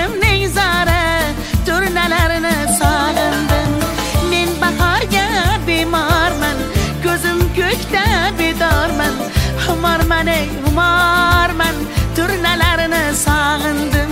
ko'nglimning zari turnalarini sog'indim. Men bahorga bemorman, ko'zim ko'kda bedorman. Humorman ey humorman, turnalarini sog'indim.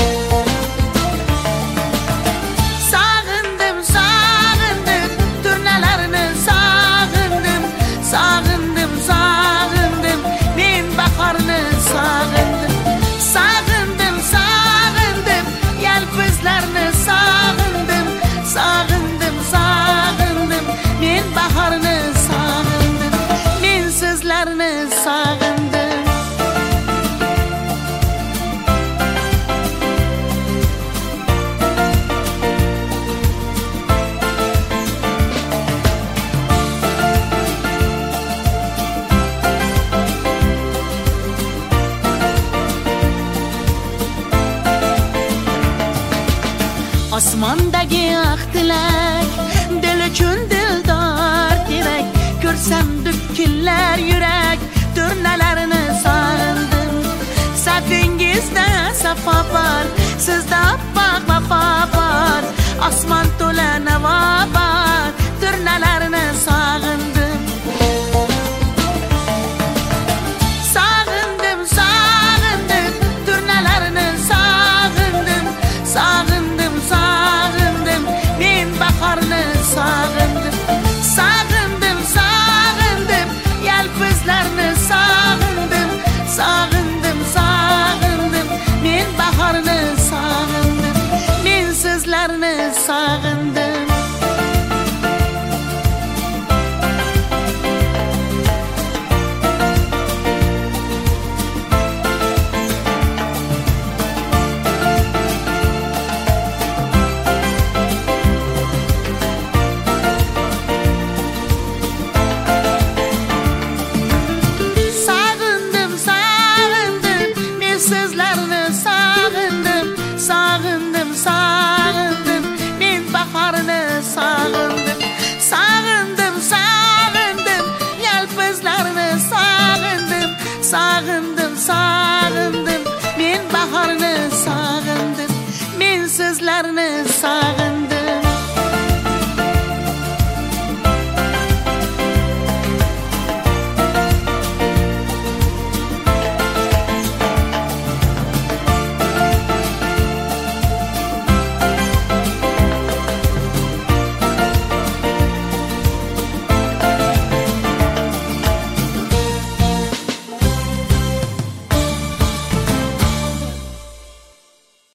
Osmondagi aqtilak, dil uchun dildor kerak. Ko'rsam dukkinlar yurak, turnalarini sog'indim. Safingizda safo bor, sizda oppoq vafo bor. Osmon to'la navo bor, turnalarini sog'indim. Sog'indim, sog'indim, turnalarini sog'indim. Sog'indim, sog'indim, men bahorni sog'indim. Sog'indim, sog'indim, yalpizlarni sog'indim. Sog'indim, sog'indim, men bahorni sog'indim. Men sizlarni sog'indim. Sog'indim, sog'indim, men bahorni sog'indim. Men sizlarni sog'indim.